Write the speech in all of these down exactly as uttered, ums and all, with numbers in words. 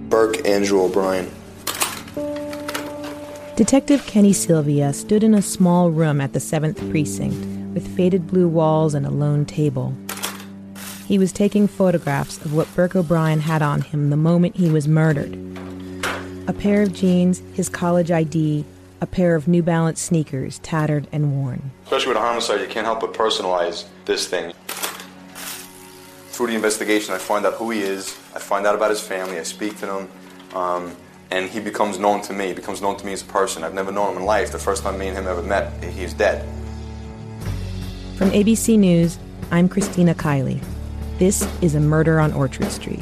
Burke Andrew O'Brien. Detective Kenny Sylvia stood in a small room at the seventh Precinct with faded blue walls and a lone table. He was taking photographs of what Burke O'Brien had on him the moment he was murdered. A pair of jeans, his college I D, a pair of New Balance sneakers, tattered and worn. Especially with a homicide, you can't help but personalize this thing. Through the investigation, I find out who he is, I find out about his family, I speak to him, um, and he becomes known to me, he becomes known to me as a person. I've never known him in life. The first time me and him ever met, he's dead. From A B C News, I'm Christina Kiley. This is A Murder on Orchard Street.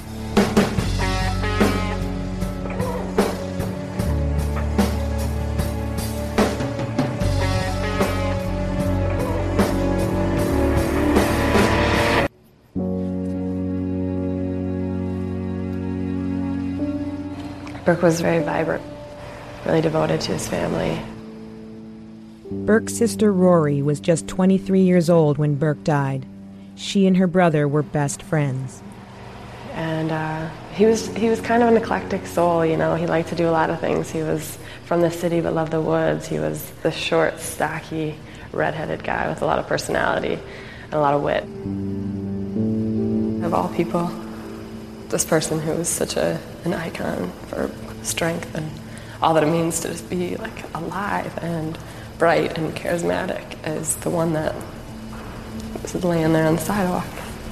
Burke was very vibrant, really devoted to his family. Burke's sister Rory was just twenty-three years old when Burke died. She and her brother were best friends. And uh, he was he was kind of an eclectic soul, you know. He liked to do a lot of things. He was from the city but loved the woods. He was the short, stocky, red-headed guy with a lot of personality and a lot of wit. Of all people, this person who was such a an icon for strength and all that it means to just be like alive and bright and charismatic is the one that was laying there on the sidewalk.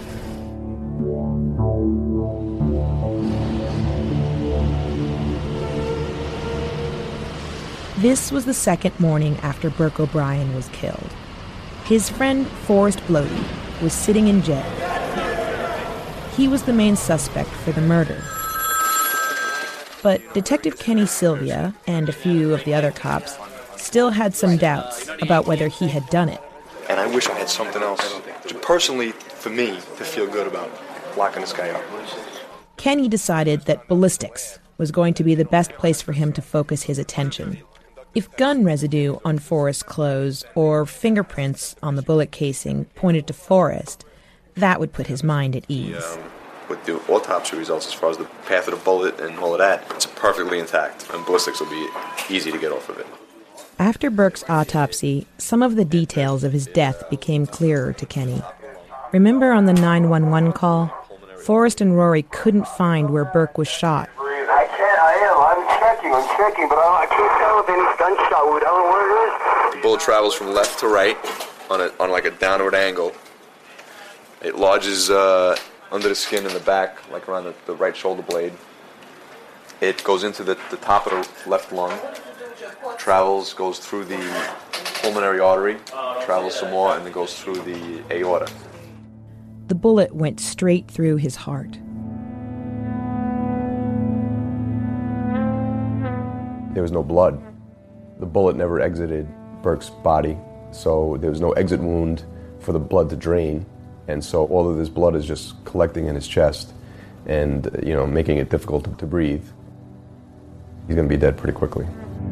This was the second morning after Burke O'Brien was killed. His friend Forrest Blody was sitting in jail. He was the main suspect for the murder. But Detective Kenny Sylvia and a few of the other cops still had some doubts about whether he had done it. And I wish I had something else, personally, for me, to feel good about locking this guy up. Kenny decided that ballistics was going to be the best place for him to focus his attention. If gun residue on Forrest's clothes or fingerprints on the bullet casing pointed to Forrest, that would put his mind at ease. Yeah, with the autopsy results, as far as the path of the bullet and all of that, it's perfectly intact, and ballistics will be easy to get off of it. After Burke's autopsy, some of the details of his death became clearer to Kenny. Remember on the nine one one call? Forrest and Rory couldn't find where Burke was shot. I can't, I am, I'm checking, I'm checking, but I can't tell if any gunshot wound. I don't know what it is. The bullet travels from left to right on a, on like a downward angle. It lodges uh, under the skin in the back, like around the, the right shoulder blade. It goes into the, the top of the left lung, travels, goes through the pulmonary artery, travels some more, and then goes through the aorta. The bullet went straight through his heart. There was no blood. The bullet never exited Burke's body, so there was no exit wound for the blood to drain. And so all of this blood is just collecting in his chest and, you know, making it difficult to, to breathe. He's going to be dead pretty quickly.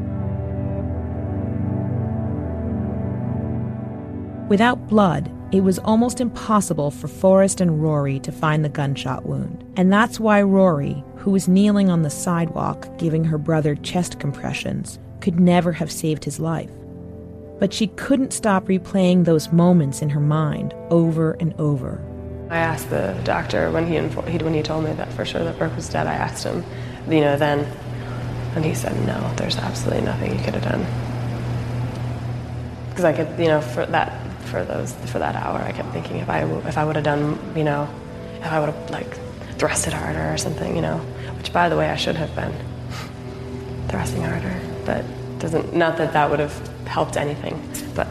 Without blood, it was almost impossible for Forrest and Rory to find the gunshot wound. And that's why Rory, who was kneeling on the sidewalk giving her brother chest compressions, could never have saved his life. But she couldn't stop replaying those moments in her mind over and over. I asked the doctor when he, info- he when he told me that for sure that Burke was dead, I asked him, you know, then, and he said, no, there's absolutely nothing you could have done. Because I could, you know, for that, for those, for that hour, I kept thinking if I, if I would have done, you know, if I would have like thrusted harder or something, you know, which by the way I should have been thrusting harder, but doesn't, not that that would have helped anything, but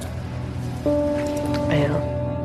I know.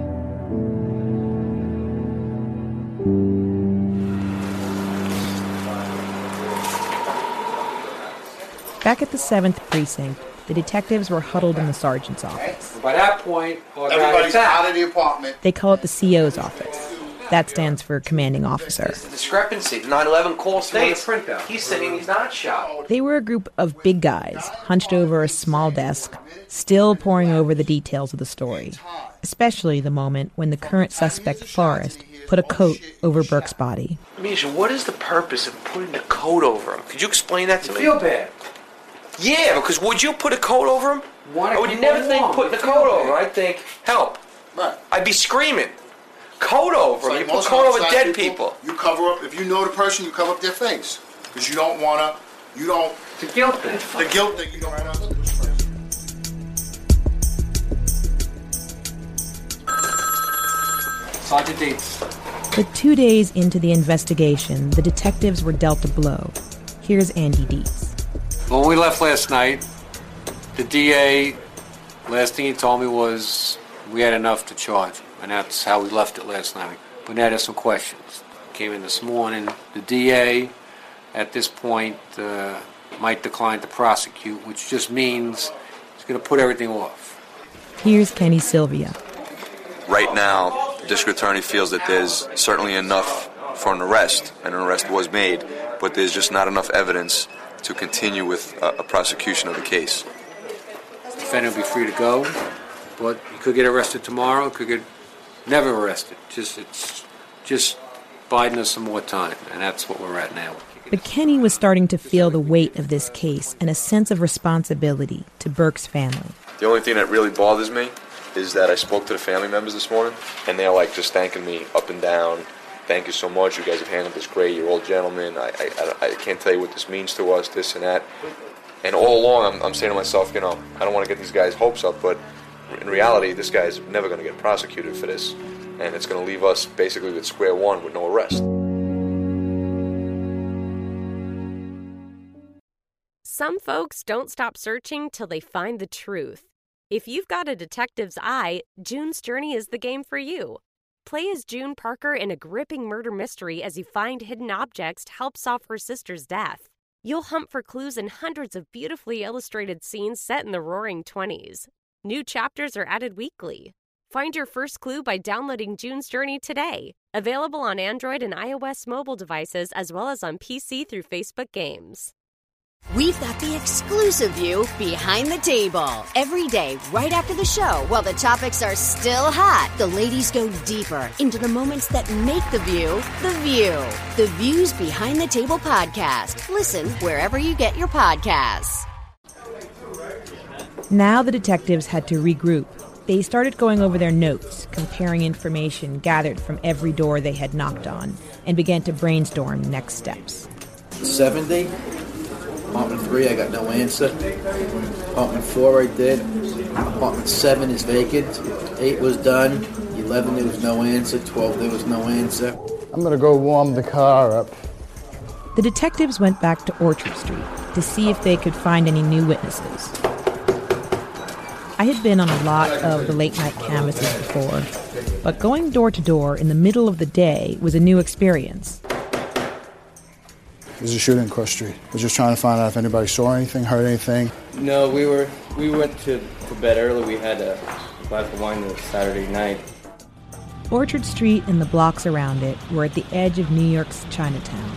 Back at the seventh Precinct, the detectives were huddled in the sergeant's office. By that point, everybody's out of the apartment. They call it the C O's office. That stands for commanding officer. It's the discrepancy. The nine eleven call states he's saying he's not shot. They were a group of big guys, hunched over a small desk, still poring over the details of the story. especially the moment when the current suspect, Forrest, put a coat over Burke's body. Misha, what is the purpose of putting a coat over him? Could you explain that to me? Feel bad. Yeah, because would you put a coat over him? Wanna I would keep never him think warm. putting a Feel coat bad. over him. I'd think, help. Right. I'd be screaming. Coat over him. Like You put most coat over homicide dead people. You cover up, if you know the person, you cover up their face. Because you don't want to, you don't, The guilt thing. the guilt that you don't want to. Sergeant Dietz. But two days into the investigation, the detectives were dealt a blow. Here's Andy Dietz. When we left last night, the D A, last thing he told me was we had enough to charge him. And that's how we left it last night. But now there's some questions. Came in this morning. The D A, at this point, uh, might decline to prosecute, which just means he's going to put everything off. Here's Kenny Sylvia. Right now, the district attorney feels that there's certainly enough for an arrest, and an arrest was made, but there's just not enough evidence to continue with a, a prosecution of the case. The defendant will be free to go, but he could get arrested tomorrow, could get never arrested. Just it's just biding us some more time, and that's what we're at now. But Kenny was starting to feel the weight of this case and a sense of responsibility to Burke's family. The only thing that really bothers me is that I spoke to the family members this morning, and they're like just thanking me up and down. Thank you so much. You guys have handled this great. You're all gentlemen. I, I, I can't tell you what this means to us, this and that. And all along, I'm, I'm saying to myself, you know, I don't want to get these guys' hopes up, but in reality, this guy's never going to get prosecuted for this, and it's going to leave us basically with square one with no arrest. Some folks don't stop searching till they find the truth. If you've got a detective's eye, June's Journey is the game for you. Play as June Parker in a gripping murder mystery as you find hidden objects to help solve her sister's death. You'll hunt for clues in hundreds of beautifully illustrated scenes set in the roaring twenties. New chapters are added weekly. Find your first clue by downloading June's Journey today. Available on Android and iOS mobile devices as well as on P C through Facebook Games. We've got the exclusive view behind the table. Every day, right after the show, while the topics are still hot, the ladies go deeper into the moments that make the view the view. The Views Behind the Table podcast. Listen wherever you get your podcasts. Now the detectives had to regroup. They started going over their notes, comparing information gathered from every door they had knocked on, and began to brainstorm next steps. seventy. Apartment three, I got no answer. Apartment four, I did. Apartment seven is vacant. eight was done. eleven, there was no answer. twelve, there was no answer. I'm going to go warm the car up. The detectives went back to Orchard Street to see if they could find any new witnesses. I had been on a lot of the late-night canvasses before, but going door to door in the middle of the day was a new experience. There's a shooting across the street. We're just trying to find out if anybody saw anything, heard anything. No, we were we went to, to bed early. We had a glass of wine this Saturday night. Orchard Street and the blocks around it were at the edge of New York's Chinatown.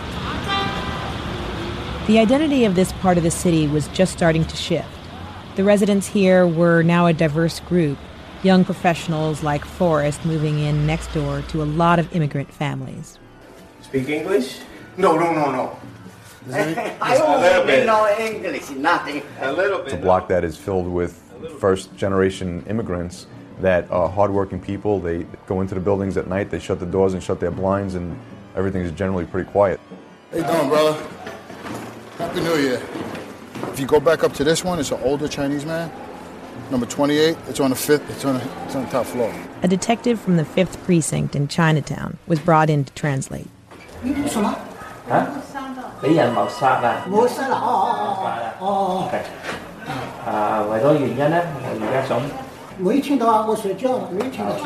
The identity of this part of the city was just starting to shift. The residents here were now a diverse group, young professionals like Forrest moving in next door to a lot of immigrant families. Speak English? No, no, no, no. I only know English, nothing. A little bit. It's a block that is filled with first-generation immigrants that are hardworking people. They go into the buildings at night, they shut the doors and shut their blinds, and everything is generally pretty quiet. How you doing, brother? Happy New Year. If you go back up to this one, it's an older Chinese man. Number twenty-eight, it's on the fifth, it's on the, it's on the top floor. A detective from the fifth Precinct in Chinatown was brought in to translate. Hả? Bây giờ màu xanh là màu xanh là oh okay. À, vậy đó原因咧，我而家想没听到啊，我睡觉了，没听到。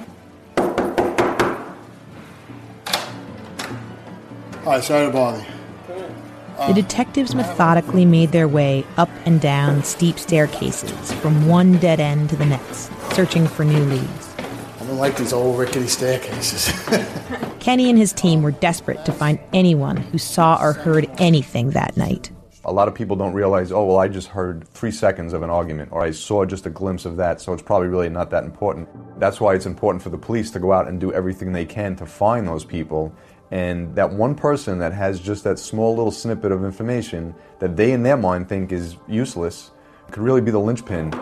All right, sorry to bother you. The detectives methodically made their way up and down steep staircases from one dead end to the next, searching for new leads. I don't like these old rickety staircases. Kenny and his team were desperate to find anyone who saw or heard anything that night. A A lot of people don't realize, oh, well, I just heard three seconds of an argument, or I saw just a glimpse of that, so it's probably really not that important. That's why it's important for the police to go out and do everything they can to find those people. And that one person that has just that small little snippet of information that they in their mind think is useless could really be the linchpin.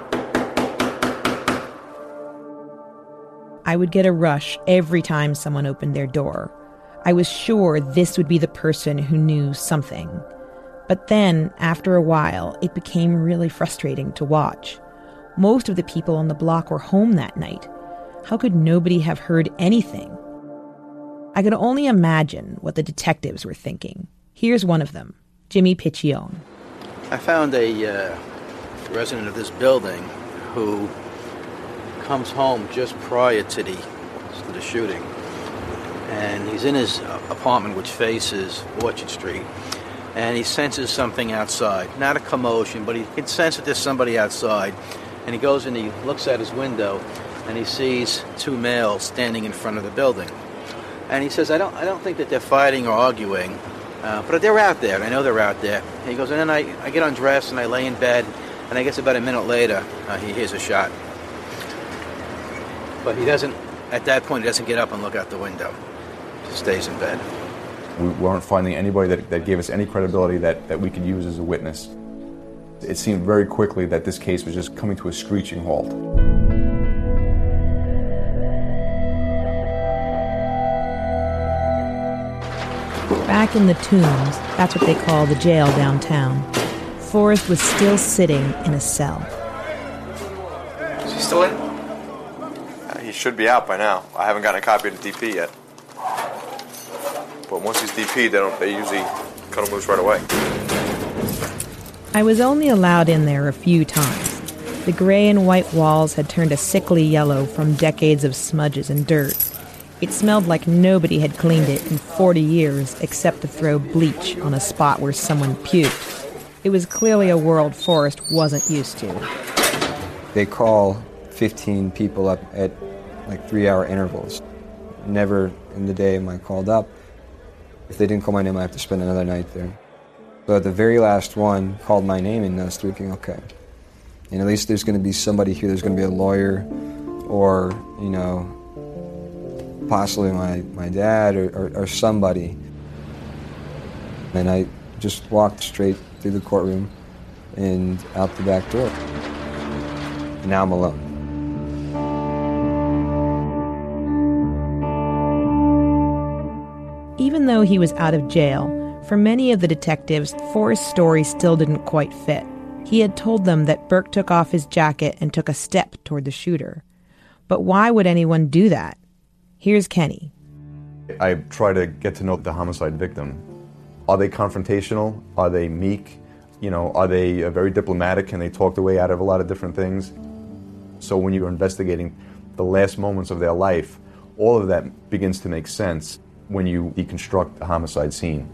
I would get a rush every time someone opened their door. I was sure this would be the person who knew something. But then, after a while, it became really frustrating to watch. Most of the people on the block were home that night. How could nobody have heard anything? I could only imagine what the detectives were thinking. Here's one of them, Jimmy Piccione. I found a uh, resident of this building who comes home just prior to the, to the shooting. And he's in his apartment, which faces Orchard Street. And he senses something outside. Not a commotion, but he can sense that there's somebody outside. And he goes and he looks out his window, and he sees two males standing in front of the building. And he says, I don't I don't think that they're fighting or arguing, uh, but they're out there. I know they're out there. And he goes, and then I, I get undressed, and I lay in bed, and I guess about a minute later, uh, he hears a shot. But he doesn't, at that point, he doesn't get up and look out the window. He just stays in bed. We weren't finding anybody that, that gave us any credibility that, that we could use as a witness. It seemed very quickly that this case was just coming to a screeching halt. Back in the Tombs, that's what they call the jail downtown, Forrest was still sitting in a cell. Is he still in? Uh, he should be out by now. I haven't gotten a copy of the D P yet. But once he's D P'd, they, don't, they usually cut him loose right away. I was only allowed in there a few times. The gray and white walls had turned a sickly yellow from decades of smudges and dirt. It smelled like nobody had cleaned it in forty years except to throw bleach on a spot where someone puked. It was clearly a world Forrest wasn't used to. They call fifteen people up at like three-hour intervals. Never in the day am I called up. If they didn't call my name, I have to spend another night there. But the very last one called my name, and I was thinking, okay. And at least there's going to be somebody here. There's going to be a lawyer or, you know, possibly my, my dad or, or, or somebody. And I just walked straight through the courtroom and out the back door. And now I'm alone. Even though he was out of jail, for many of the detectives, Forrest's story still didn't quite fit. He had told them that Burke took off his jacket and took a step toward the shooter. But why would anyone do that? Here's Kenny. I try to get to know the homicide victim. Are they confrontational? Are they meek? You know, are they uh, very diplomatic? Can they talk their way out of a lot of different things? So when you're investigating the last moments of their life, all of that begins to make sense when you deconstruct a homicide scene.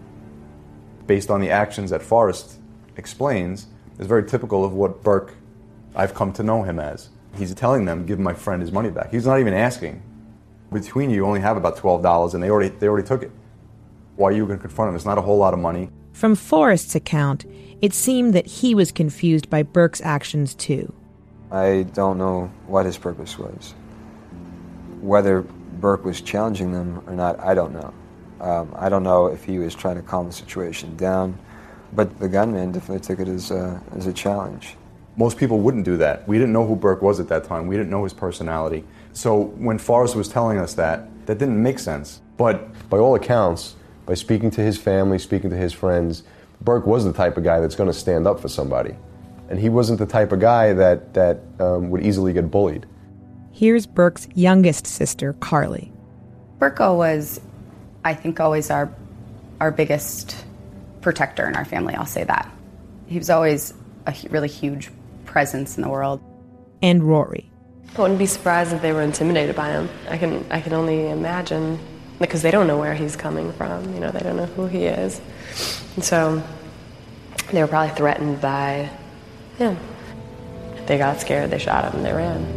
Based on the actions that Forrest explains, is very typical of what Burke, I've come to know him as. He's telling them, give my friend his money back. He's not even asking. Between you, you only have about twelve dollars, and they already they already took it. Why are you going to confront him? It's not a whole lot of money. From Forrest's account, it seemed that he was confused by Burke's actions too. I don't know what his purpose was. Whether Burke was challenging them or not, I don't know. Um, I don't know if he was trying to calm the situation down, but the gunman definitely took it as a, as a challenge. Most people wouldn't do that. We didn't know who Burke was at that time. We didn't know his personality. So when Forrest was telling us that, that didn't make sense. But by all accounts, by speaking to his family, speaking to his friends, Burke was the type of guy that's going to stand up for somebody. And he wasn't the type of guy that, that um, would easily get bullied. Here's Burke's youngest sister, Carly. Burko was, I think, always our our biggest protector in our family, I'll say that. He was always a really huge presence in the world. And Rory. I wouldn't be surprised if they were intimidated by him. I can I can only imagine, because they don't know where he's coming from. You know, they don't know who he is. And so they were probably threatened by him. They got scared, they shot him, and they ran.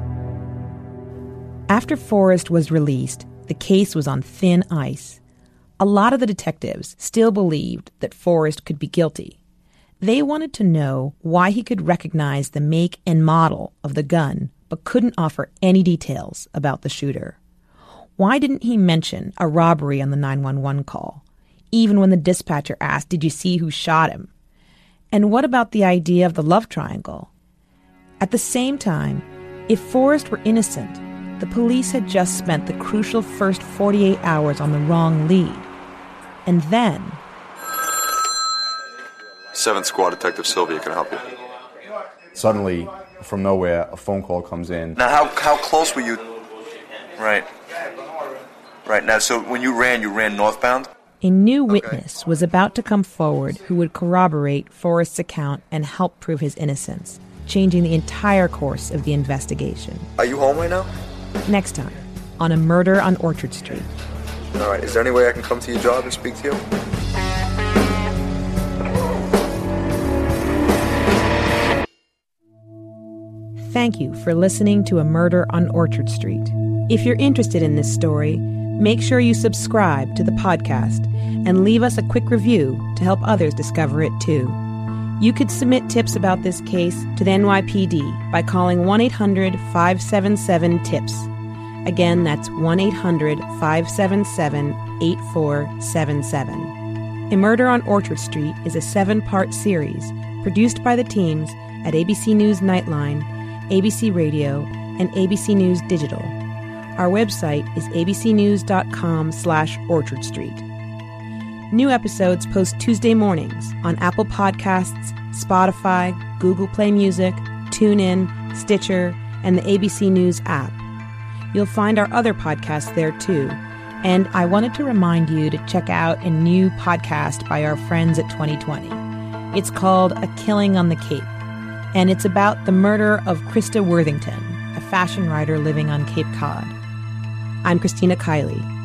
After Forrest was released, the case was on thin ice. A lot of the detectives still believed that Forrest could be guilty. They wanted to know why he could recognize the make and model of the gun, but couldn't offer any details about the shooter. Why didn't he mention a robbery on the nine one one call, even when the dispatcher asked, "Did you see who shot him?" And what about the idea of the love triangle? At the same time, if Forrest were innocent, the police had just spent the crucial first forty-eight hours on the wrong lead. And then... seventh Squad Detective Sylvia can help you. Suddenly, from nowhere, a phone call comes in. Now, how how close were you? Right. Right. Now, so when you ran, you ran northbound? A new witness was about to come forward who would corroborate Forrest's account and help prove his innocence, changing the entire course of the investigation. Are you home right now? Next time, on A Murder on Orchard Street. All right. Is there any way I can come to your job and speak to you? Thank you for listening to A Murder on Orchard Street. If you're interested in this story, make sure you subscribe to the podcast and leave us a quick review to help others discover it too. You could submit tips about this case to the N Y P D by calling one eight hundred five seven seven TIPS. Again, that's one eight hundred five seven seven eight four seven seven. A Murder on Orchard Street is a seven-part series produced by the teams at A B C News Nightline, A B C Radio, and A B C News Digital. Our website is abcnews.com slash Orchard Street. New episodes post Tuesday mornings on Apple Podcasts, Spotify, Google Play Music, TuneIn, Stitcher, and the A B C News app. You'll find our other podcasts there too. And I wanted to remind you to check out a new podcast by our friends at twenty twenty. It's called A Killing on the Cape, and it's about the murder of Krista Worthington, a fashion writer living on Cape Cod. I'm Christina Kiley.